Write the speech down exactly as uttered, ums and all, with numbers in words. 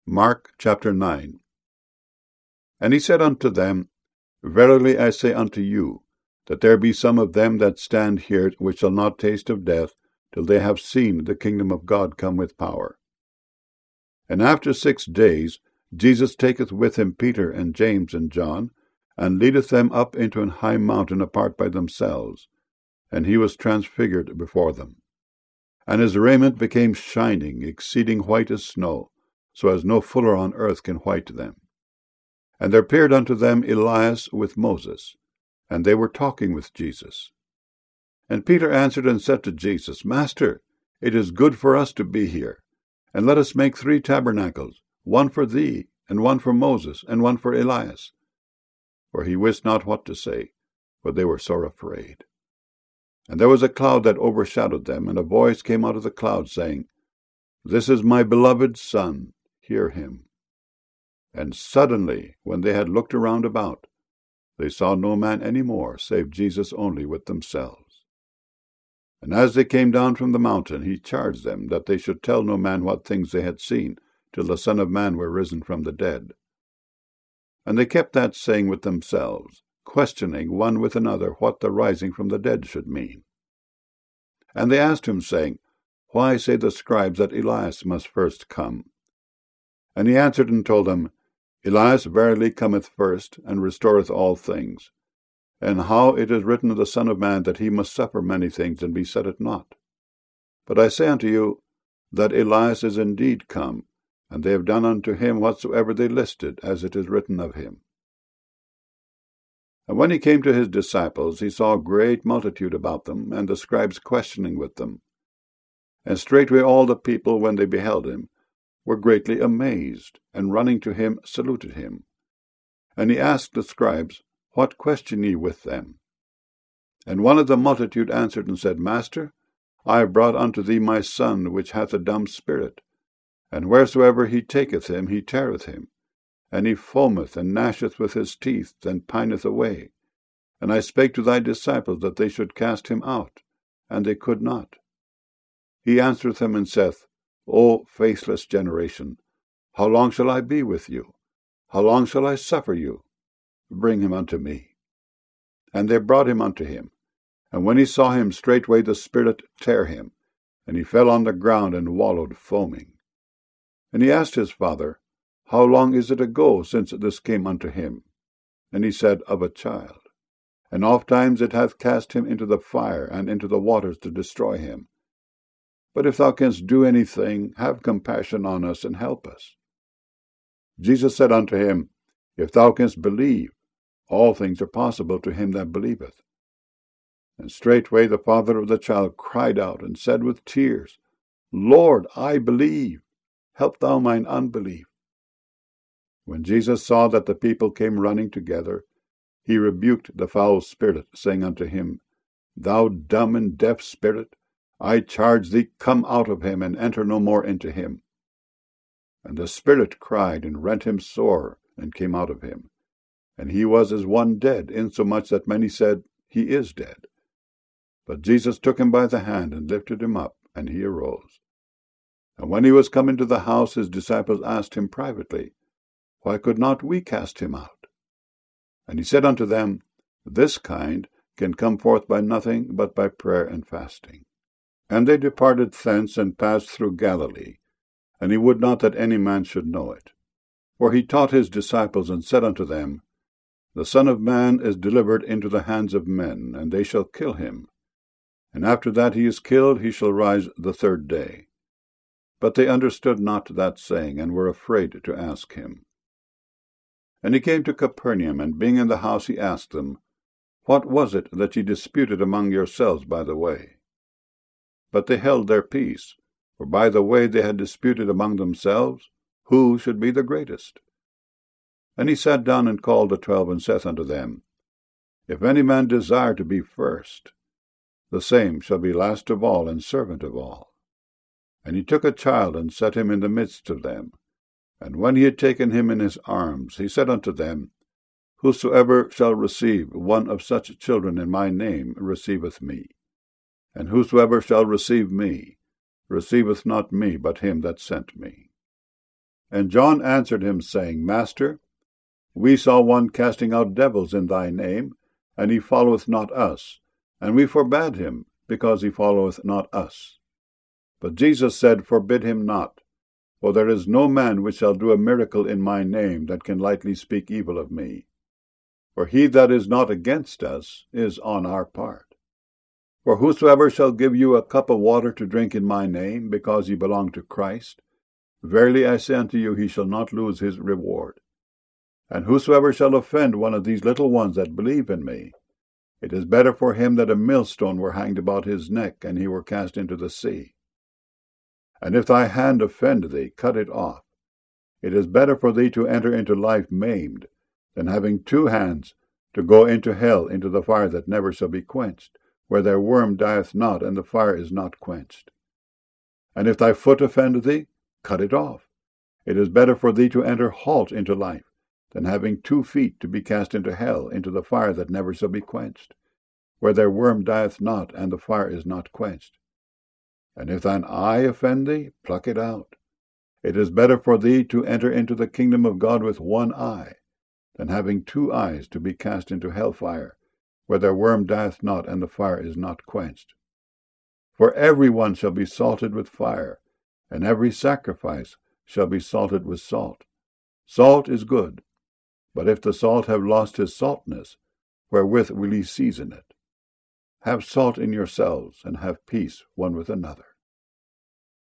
Mark chapter nine. And he said unto them, Verily I say unto you, that there be some of them that stand here which shall not taste of death, till they have seen the kingdom of God come with power. And after six days Jesus taketh with him Peter and James and John, and leadeth them up into an high mountain apart by themselves, and he was transfigured before them. And his raiment became shining, exceeding white as snow, so as no fuller on earth can white them. And there appeared unto them Elias with Moses, and they were talking with Jesus. And Peter answered and said to Jesus, Master, it is good for us to be here, and let us make three tabernacles, one for thee, and one for Moses, and one for Elias. For he wist not what to say, for they were sore afraid. And there was a cloud that overshadowed them, and a voice came out of the cloud, saying, This is my beloved Son, hear him. And suddenly, when they had looked around about, they saw no man any more, save Jesus only with themselves. And as they came down from the mountain, he charged them that they should tell no man what things they had seen, till the Son of Man were risen from the dead. And they kept that saying with themselves, questioning one with another what the rising from the dead should mean. And they asked him, saying, Why say the scribes that Elias must first come? And he answered and told them, Elias verily cometh first, and restoreth all things. And how it is written of the Son of Man that he must suffer many things, and be set at naught. But I say unto you, that Elias is indeed come, and they have done unto him whatsoever they listed, as it is written of him. And when he came to his disciples, he saw a great multitude about them, and the scribes questioning with them. And straightway all the people, when they beheld him, were greatly amazed, and running to him saluted him. And he asked the scribes, What question ye with them? And one of the multitude answered and said, Master, I have brought unto thee my son, which hath a dumb spirit. And wheresoever he taketh him, he teareth him. And he foameth, and gnasheth with his teeth, and pineth away. And I spake to thy disciples that they should cast him out, and they could not. He answereth them and saith, O faithless generation, how long shall I be with you? How long shall I suffer you? Bring him unto me. And they brought him unto him. And when he saw him, straightway the spirit tare him, and he fell on the ground and wallowed foaming. And he asked his father, How long is it ago since this came unto him? And he said, Of a child. And ofttimes it hath cast him into the fire, and into the waters to destroy him. But if thou canst do anything, have compassion on us, and help us. Jesus said unto him, If thou canst believe, all things are possible to him that believeth. And straightway the father of the child cried out, and said with tears, Lord, I believe, help thou mine unbelief. When Jesus saw that the people came running together, he rebuked the foul spirit, saying unto him, Thou dumb and deaf spirit, I charge thee, come out of him, and enter no more into him. And the spirit cried, and rent him sore, and came out of him. And he was as one dead, insomuch that many said, He is dead. But Jesus took him by the hand, and lifted him up, and he arose. And when he was come into the house, his disciples asked him privately, Why could not we cast him out? And he said unto them, This kind can come forth by nothing but by prayer and fasting. And they departed thence, and passed through Galilee. And he would not that any man should know it. For he taught his disciples, and said unto them, The Son of Man is delivered into the hands of men, and they shall kill him. And after that he is killed, he shall rise the third day. But they understood not that saying, and were afraid to ask him. And he came to Capernaum, and being in the house, he asked them, What was it that ye disputed among yourselves by the way? But they held their peace, for by the way they had disputed among themselves, who should be the greatest. And he sat down and called the twelve, and saith unto them, If any man desire to be first, the same shall be last of all, and servant of all. And he took a child, and set him in the midst of them. And when he had taken him in his arms, he said unto them, Whosoever shall receive one of such children in my name receiveth me. And whosoever shall receive me receiveth not me, but him that sent me. And John answered him, saying, Master, we saw one casting out devils in thy name, and he followeth not us. And we forbade him, because he followeth not us. But Jesus said, Forbid him not. For there is no man which shall do a miracle in my name that can lightly speak evil of me. For he that is not against us is on our part. For whosoever shall give you a cup of water to drink in my name, because ye belong to Christ, verily I say unto you, he shall not lose his reward. And whosoever shall offend one of these little ones that believe in me, it is better for him that a millstone were hanged about his neck, and he were cast into the sea. And if thy hand offend thee, cut it off. It is better for thee to enter into life maimed, than having two hands to go into hell, into the fire that never shall be quenched, where their worm dieth not, and the fire is not quenched. And if thy foot offend thee, cut it off. It is better for thee to enter halt into life, than having two feet to be cast into hell, into the fire that never shall be quenched, where their worm dieth not, and the fire is not quenched. And if thine eye offend thee, pluck it out. It is better for thee to enter into the kingdom of God with one eye, than having two eyes to be cast into hell fire, where their worm dieth not, and the fire is not quenched. For every one shall be salted with fire, and every sacrifice shall be salted with salt. Salt is good, but if the salt have lost his saltness, wherewith will ye season it? Have salt in yourselves, and have peace one with another.